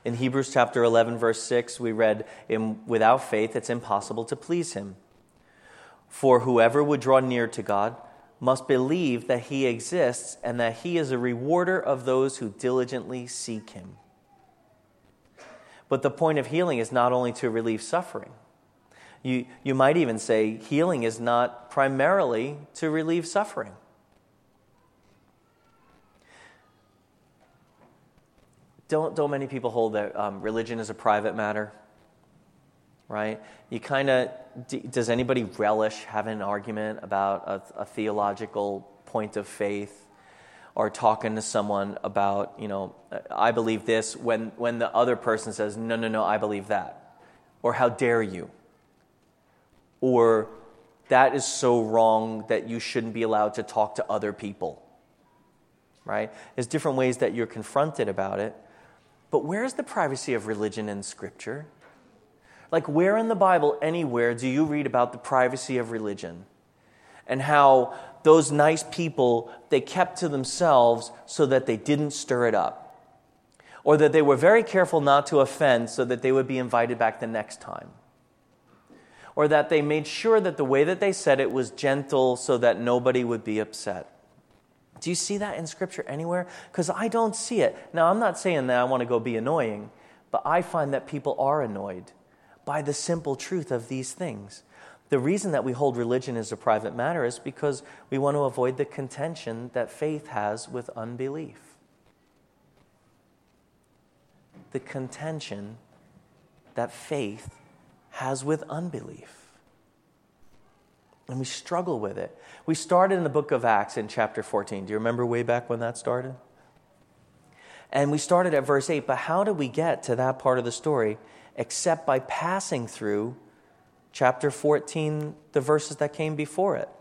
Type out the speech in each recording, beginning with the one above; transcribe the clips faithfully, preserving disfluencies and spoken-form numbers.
In Hebrews chapter eleven, verse six, we read, "In, without faith, it's impossible to please him. For whoever would draw near to God must believe that he exists and that he is a rewarder of those who diligently seek him." But the point of healing is not only to relieve suffering. You, you might even say healing is not primarily to relieve suffering. Don't, don't many people hold that um, religion is a private matter? Right? You kind of, does anybody relish having an argument about a, a theological point of faith, or talking to someone about, you know, I believe this, when, when the other person says, no, no, no, I believe that? Or how dare you? Or that is so wrong that you shouldn't be allowed to talk to other people. Right? There's different ways that you're confronted about it. But where's the privacy of religion in Scripture? Like, where in the Bible, anywhere, do you read about the privacy of religion? And how those nice people, they kept to themselves so that they didn't stir it up. Or that they were very careful not to offend so that they would be invited back the next time. Or that they made sure that the way that they said it was gentle so that nobody would be upset. Do you see that in Scripture anywhere? Because I don't see it. Now, I'm not saying that I want to go be annoying, but I find that people are annoyed by the simple truth of these things. The reason that we hold religion as a private matter is because we want to avoid the contention that faith has with unbelief. The contention that faith has with unbelief. And we struggle with it. We started in the book of Acts in chapter fourteen. Do you remember way back when that started? And we started at verse eight, but how did we get to that part of the story except by passing through chapter fourteen, the verses that came before it?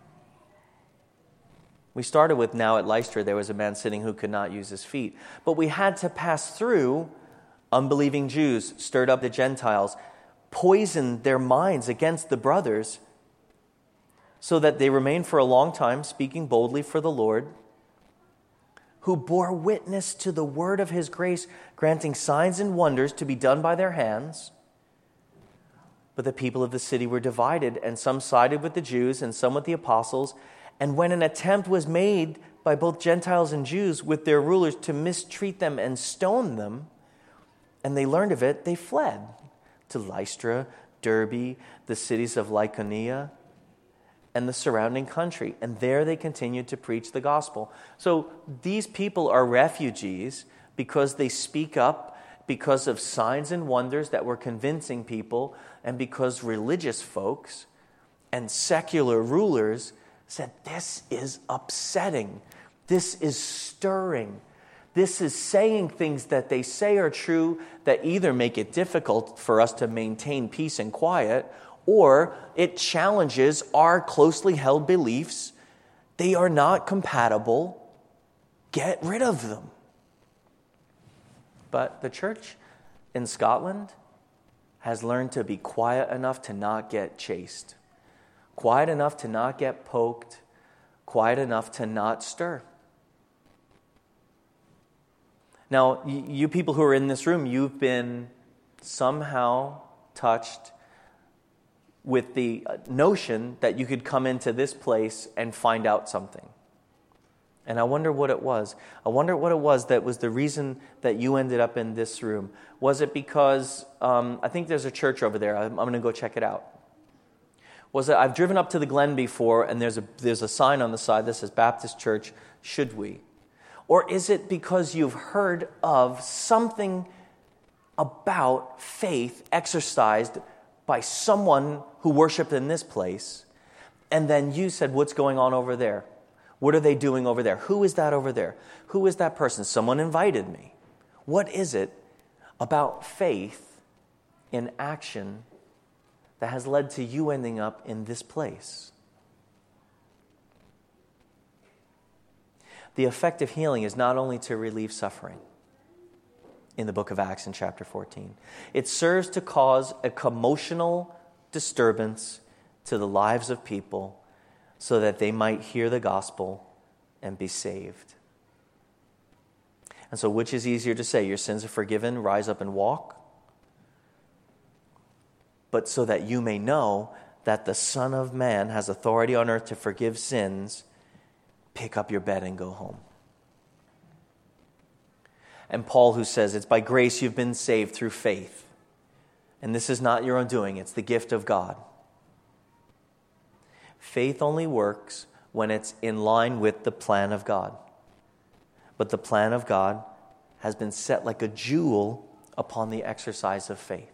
We started with, now at Lystra there was a man sitting who could not use his feet. But we had to pass through unbelieving Jews, stirred up the Gentiles, poisoned their minds against the brothers, so that they remained for a long time speaking boldly for the Lord, who bore witness to the word of his grace, granting signs and wonders to be done by their hands. But the people of the city were divided, and some sided with the Jews and some with the apostles. And when an attempt was made by both Gentiles and Jews with their rulers to mistreat them and stone them, and they learned of it, they fled to Lystra, Derbe, the cities of Lycaonia, and the surrounding country. And there they continued to preach the gospel. So these people are refugees because they speak up because of signs and wonders that were convincing people, and because religious folks and secular rulers said, this is upsetting. This is stirring. This is saying things that they say are true that either make it difficult for us to maintain peace and quiet, or it challenges our closely held beliefs. They are not compatible. Get rid of them. But the church in Scotland has learned to be quiet enough to not get chased, quiet enough to not get poked, quiet enough to not stir. Now, you people who are in this room, you've been somehow touched with the notion that you could come into this place and find out something. And I wonder what it was. I wonder what it was that was the reason that you ended up in this room. Was it because, um, I think there's a church over there. I'm, I'm going to go check it out. Was it, I've driven up to the Glen before, and there's a, there's a sign on the side that says Baptist Church, should we? Or is it because you've heard of something about faith exercised by someone who worshiped in this place, and then you said, what's going on over there? What are they doing over there? Who is that over there? Who is that person? Someone invited me. What is it about faith in action that has led to you ending up in this place? The effect of healing is not only to relieve suffering in the book of Acts in chapter fourteen. It serves to cause a commotional disturbance to the lives of people so that they might hear the gospel and be saved. And so which is easier to say? Your sins are forgiven, rise up and walk? But so that you may know that the Son of Man has authority on earth to forgive sins, pick up your bed and go home. And Paul, who says, it's by grace you've been saved through faith. And this is not your own doing, it's the gift of God. Faith only works when it's in line with the plan of God. But the plan of God has been set like a jewel upon the exercise of faith.